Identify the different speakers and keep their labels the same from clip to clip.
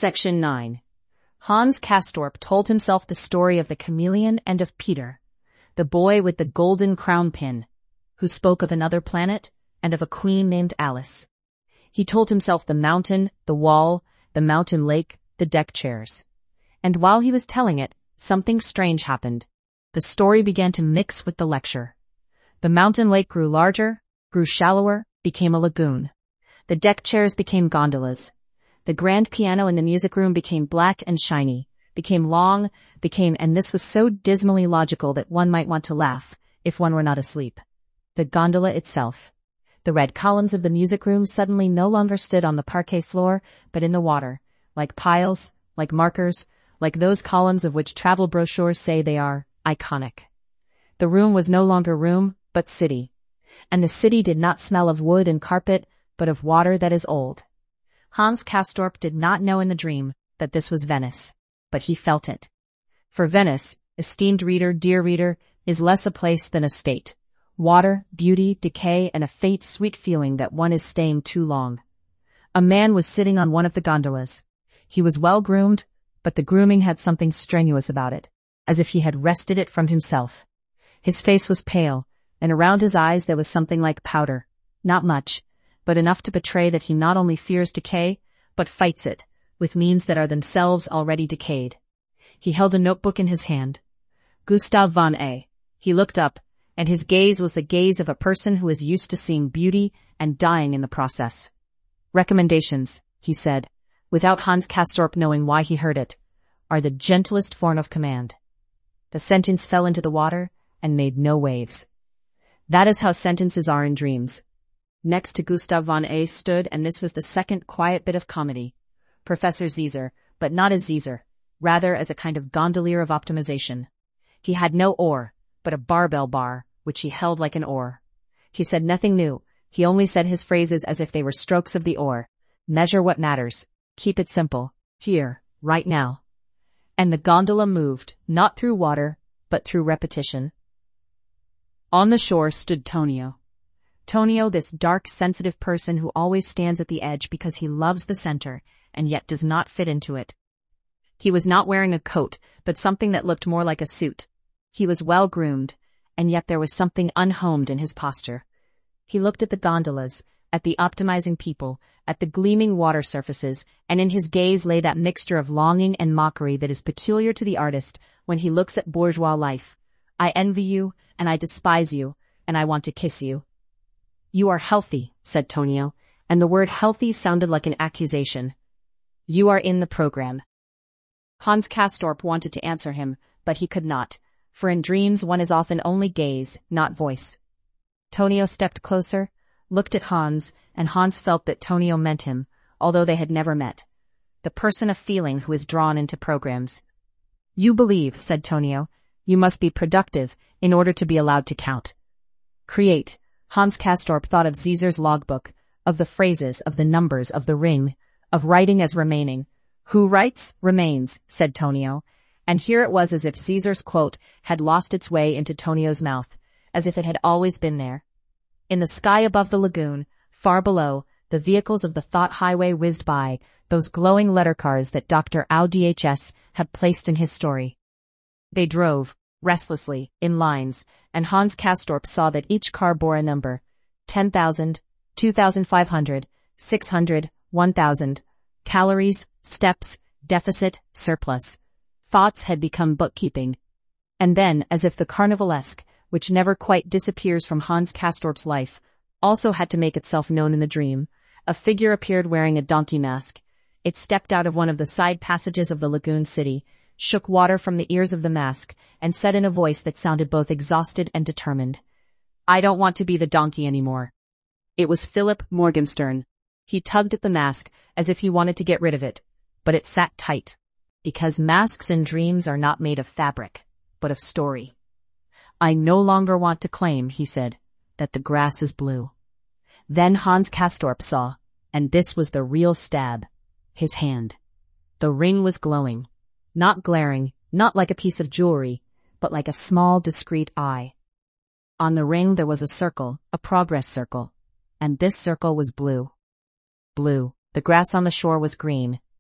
Speaker 1: Section 9. Hans Castorp told himself the story of the chameleon and of Peter, the boy with the golden crown pin, who spoke of another planet and of a queen named Alice. He told himself the mountain, the wall, the mountain lake, the deck chairs. And while he was telling it, something strange happened. The story began to mix with the lecture. The mountain lake grew larger, grew shallower, became a lagoon. The deck chairs became gondolas. The grand piano in the music room became black and shiny, became long, and this was so dismally logical that one might want to laugh, if one were not asleep. The gondola itself. The red columns of the music room suddenly no longer stood on the parquet floor, but in the water, like piles, like markers, like those columns of which travel brochures say they are iconic. The room was no longer room, but city. And the city did not smell of wood and carpet, but of water that is old. Hans Castorp did not know in the dream that this was Venice, but he felt it. For Venice, esteemed reader, dear reader, is less a place than a state. Water, beauty, decay, and a faint, sweet feeling that one is staying too long. A man was sitting on one of the gondolas. He was well groomed, but the grooming had something strenuous about it, as if he had wrested it from himself. His face was pale, and around his eyes there was something like powder. Not much, but enough to betray that he not only fears decay, but fights it, with means that are themselves already decayed. He held a notebook in his hand. Gustav von A. He looked up, and his gaze was the gaze of a person who is used to seeing beauty and dying in the process. Recommendations, he said, without Hans Castorp knowing why he heard it, are the gentlest form of command. The sentence fell into the water and made no waves. That is how sentences are in dreams. Next to Gustav von A stood, and this was the second quiet bit of comedy, Professor Zieser, but not as Zieser, rather as a kind of gondolier of optimization. He had no oar, but a barbell bar, which he held like an oar. He said nothing new, he only said his phrases as if they were strokes of the oar. Measure what matters. Keep it simple. Here, right now. And the gondola moved, not through water, but through repetition. On the shore stood Tonio. Tonio, this dark, sensitive person who always stands at the edge because he loves the center, and yet does not fit into it. He was not wearing a coat, but something that looked more like a suit. He was well groomed, and yet there was something unhomed in his posture. He looked at the gondolas, at the optimizing people, at the gleaming water surfaces, and in his gaze lay that mixture of longing and mockery that is peculiar to the artist when he looks at bourgeois life. I envy you, and I despise you, and I want to kiss you. You are healthy, said Tonio, and the word healthy sounded like an accusation. You are in the program. Hans Castorp wanted to answer him, but he could not, for in dreams one is often only gaze, not voice. Tonio stepped closer, looked at Hans, and Hans felt that Tonio meant him, although they had never met. The person of feeling who is drawn into programs. You believe, said Tonio, you must be productive in order to be allowed to count. Create. Hans Castorp thought of Zieser's logbook, of the phrases, of the numbers, of the ring, of writing as remaining. Who writes, remains, said Tonio, and here it was as if Zieser's quote had lost its way into Tonio's mouth, as if it had always been there. In the sky above the lagoon, far below, the vehicles of the thought highway whizzed by, those glowing letter cars that Dr. Au-Dhs had placed in his story. They drove, restlessly, in lines, and Hans Castorp saw that each car bore a number. 10,000, 2,500, 600, 1,000. Calories, steps, deficit, surplus. Thoughts had become bookkeeping. And then, as if the carnivalesque, which never quite disappears from Hans Castorp's life, also had to make itself known in the dream, a figure appeared wearing a donkey mask. It stepped out of one of the side passages of the lagoon city, shook water from the ears of the mask, and said in a voice that sounded both exhausted and determined, I don't want to be the donkey anymore. It was Philip Morgenstern. He tugged at the mask as if he wanted to get rid of it, but it sat tight. Because masks in dreams are not made of fabric, but of story. I no longer want to claim, he said, that the grass is blue. Then Hans Castorp saw, and this was the real stab, his hand. The ring was glowing. Not glaring, not like a piece of jewelry, but like a small, discreet eye. On the ring there was a circle, a progress circle, and this circle was blue. Blue. The grass on the shore was green.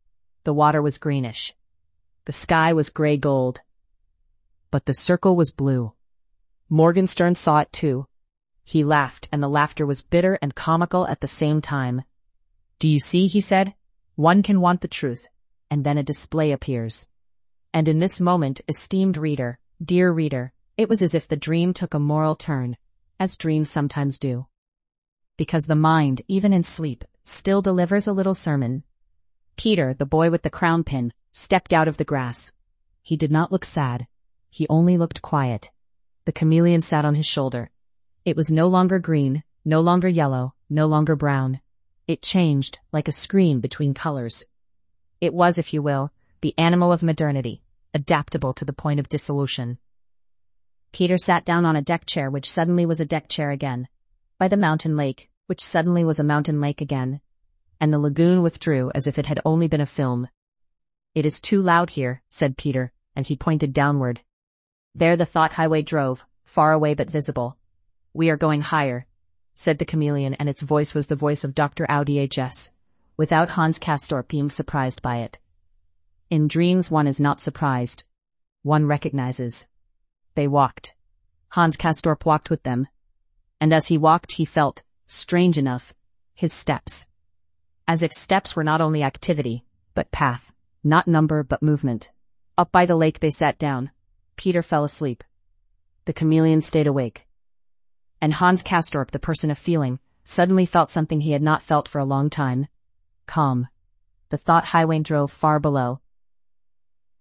Speaker 1: The water was greenish. The sky was gray gold. But the circle was blue. Morgenstern saw it too. He laughed, and the laughter was bitter and comical at the same time. "Do you see?" he said. "One can want the truth, and then a display appears." And in this moment, esteemed reader, dear reader, it was as if the dream took a moral turn, as dreams sometimes do. Because the mind, even in sleep, still delivers a little sermon. Peter, the boy with the crown pin, stepped out of the grass. He did not look sad. He only looked quiet. The chameleon sat on his shoulder. It was no longer green, no longer yellow, no longer brown. It changed like a screen between colors. It was, if you will, the animal of modernity, adaptable to the point of dissolution. Peter sat down on a deck chair which suddenly was a deck chair again, by the mountain lake, which suddenly was a mountain lake again, and the lagoon withdrew as if it had only been a film. "It is too loud here," said Peter, and he pointed downward. There the thought highway drove, far away but visible. "We are going higher," said the chameleon, and its voice was the voice of Dr. Audiages, without Hans Castorp being surprised by it. In dreams one is not surprised. One recognizes. They walked. Hans Castorp walked with them. And as he walked he felt, strange enough, his steps. As if steps were not only activity, but path, not number but movement. Up by the lake they sat down. Peter fell asleep. The chameleon stayed awake. And Hans Castorp, the person of feeling, suddenly felt something he had not felt for a long time. Calm. The thought highway drove far below,